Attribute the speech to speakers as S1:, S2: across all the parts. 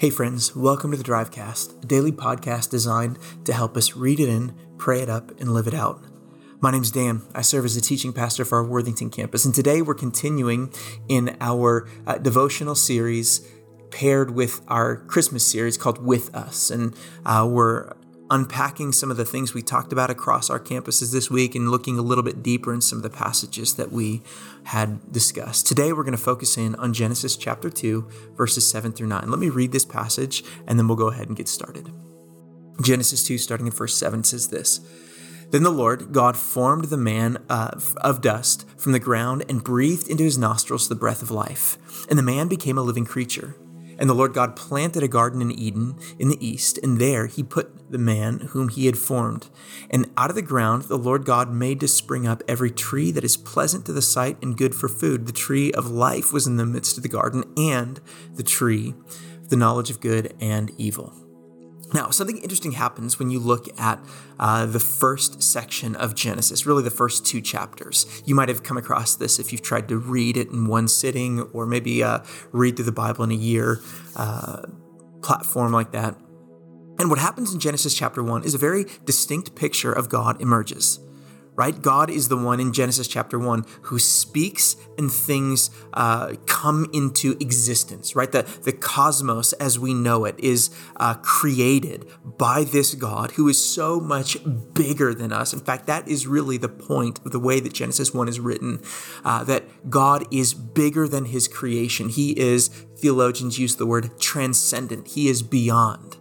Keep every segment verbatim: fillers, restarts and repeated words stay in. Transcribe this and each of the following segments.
S1: Hey friends, welcome to the Drivecast, a daily podcast designed to help us read it in, pray it up, and live it out. My name's Dan. I serve as a teaching pastor for our Worthington campus, and today we're continuing in our uh, devotional series paired with our Christmas series called With Us, and uh, we're unpacking some of the things we talked about across our campuses this week and looking a little bit deeper in some of the passages that we had discussed. Today, we're going to focus in on Genesis chapter two, verses seven through nine. Let me read this passage, and then we'll go ahead and get started. Genesis two, starting in verse seven, says this: Then the Lord God formed the man of, of dust from the ground and breathed into his nostrils the breath of life, and the man became a living creature. And the Lord God planted a garden in Eden in the east, and there he put the man whom he had formed. And out of the ground the Lord God made to spring up every tree that is pleasant to the sight and good for food. The tree of life was in the midst of the garden, and the tree of the knowledge of good and evil. Now, something interesting happens when you look at uh, the first section of Genesis, really the first two chapters. You might have come across this if you've tried to read it in one sitting, or maybe uh, read through the Bible in a year, uh, platform like that. And what happens in Genesis chapter one is a very distinct picture of God emerges. Right? God is the one in Genesis chapter one who speaks and things uh, come into existence, right? The, the cosmos as we know it is uh, created by this God who is so much bigger than us. In fact, that is really the point of the way that Genesis one is written, uh, that God is bigger than his creation. He is, theologians use the word transcendent. He is beyond.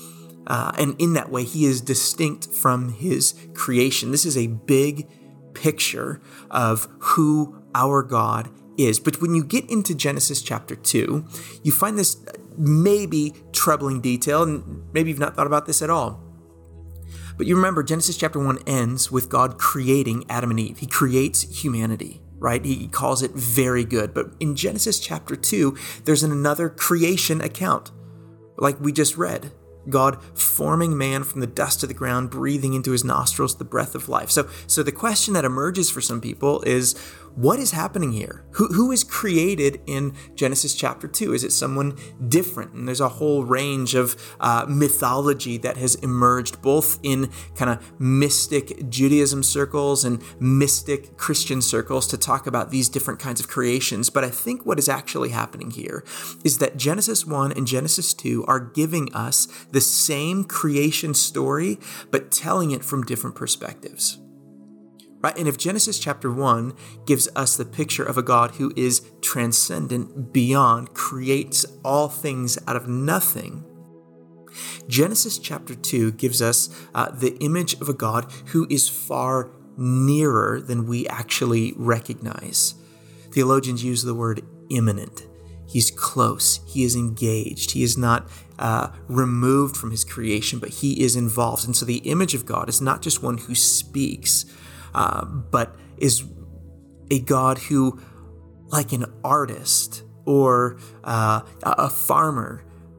S1: Uh, and in that way, he is distinct from his creation. This is a big picture of who our God is. But when you get into Genesis chapter two, you find this maybe troubling detail, and maybe you've not thought about this at all. But you remember Genesis chapter one ends with God creating Adam and Eve. He creates humanity, right? He calls it very good. But in Genesis chapter two, there's another creation account, like we just read. God forming man from the dust of the ground, breathing into his nostrils the breath of life. So, so the question that emerges for some people is, what is happening here? Who, who is created in Genesis chapter two? Is it someone different? And there's a whole range of uh, mythology that has emerged both in kind of mystic Judaism circles and mystic Christian circles to talk about these different kinds of creations. But I think what is actually happening here is that Genesis one and Genesis two are giving us the same creation story, but telling it from different perspectives. Right? And if Genesis chapter one gives us the picture of a God who is transcendent, beyond, creates all things out of nothing, Genesis chapter two gives us uh, the image of a God who is far nearer than we actually recognize. Theologians use the word immanent. He's close. He is engaged. He is not uh, removed from his creation, but he is involved. And so the image of God is not just one who speaks, Uh, but is a God who, like an artist or uh, a farmer,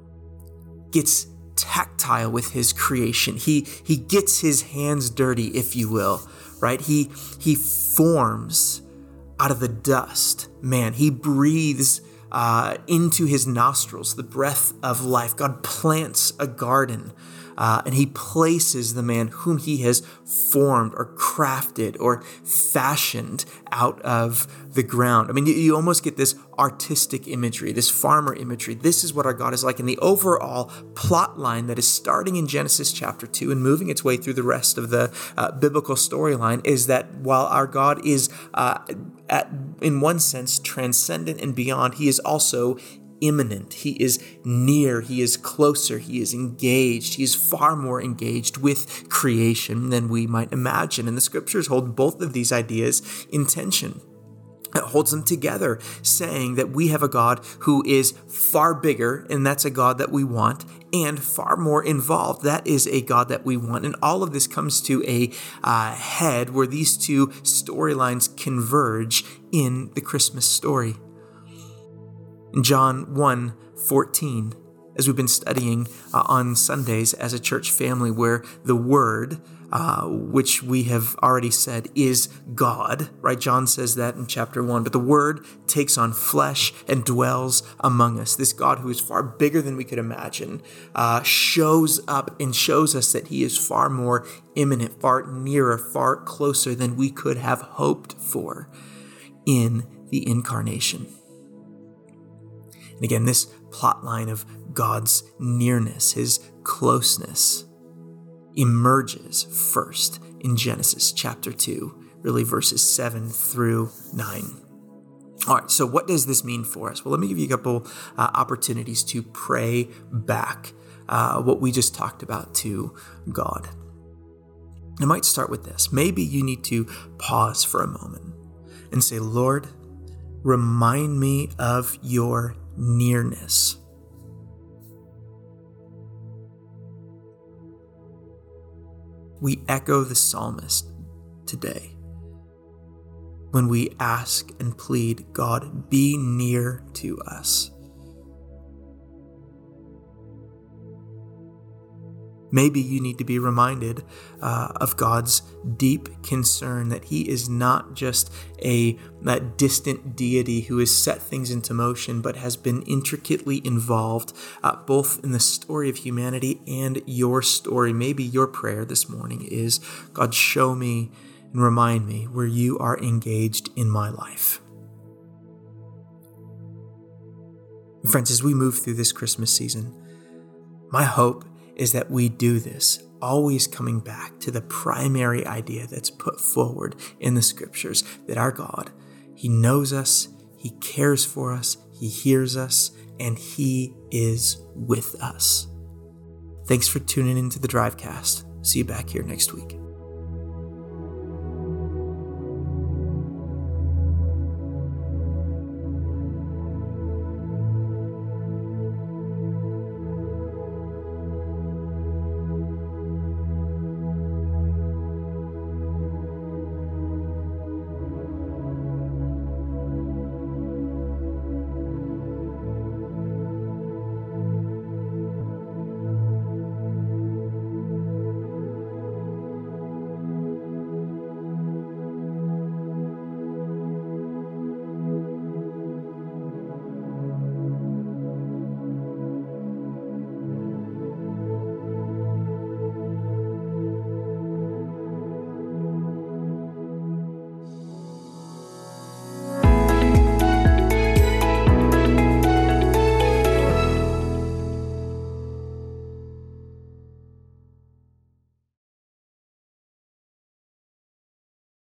S1: gets tactile with his creation. He he gets his hands dirty, if you will, right? He he forms out of the dust. Man, he breathes uh, into his nostrils the breath of life. God plants a garden. Uh, and he places the man whom he has formed or crafted or fashioned out of the ground. I mean, you, you almost get this artistic imagery, this farmer imagery. This is what our God is like. And the overall plot line that is starting in Genesis chapter two and moving its way through the rest of the uh, biblical storyline is that while our God is, uh, at, in one sense, transcendent and beyond, he is also immanent. He is near. He is closer. He is engaged. He is far more engaged with creation than we might imagine. And the scriptures hold both of these ideas in tension. It holds them together, saying that we have a God who is far bigger, and that's a God that we want, and far more involved. That is a God that we want. And all of this comes to a uh, head where these two storylines converge in the Christmas story. In John one fourteen, as we've been studying uh, on Sundays as a church family, where the Word, uh, which we have already said is God, right? John says that in chapter one, but the Word takes on flesh and dwells among us. This God who is far bigger than we could imagine uh, shows up and shows us that he is far more imminent, far nearer, far closer than we could have hoped for in the incarnation. And again, this plot line of God's nearness, his closeness, emerges first in Genesis chapter two, really verses seven through nine. All right, so what does this mean for us? Well, let me give you a couple uh, opportunities to pray back uh, what we just talked about to God. I might start with this. Maybe you need to pause for a moment and say, Lord, remind me of your nearness. We echo the psalmist today when we ask and plead, God, be near to us. Maybe you need to be reminded uh, of God's deep concern that he is not just a, a distant deity who has set things into motion, but has been intricately involved uh, both in the story of humanity and your story. Maybe your prayer this morning is, God, show me and remind me where you are engaged in my life. Friends, as we move through this Christmas season, my hope is that we do this, always coming back to the primary idea that's put forward in the scriptures, that our God, he knows us, he cares for us, he hears us, and he is with us. Thanks for tuning into the Drivecast. See you back here next week.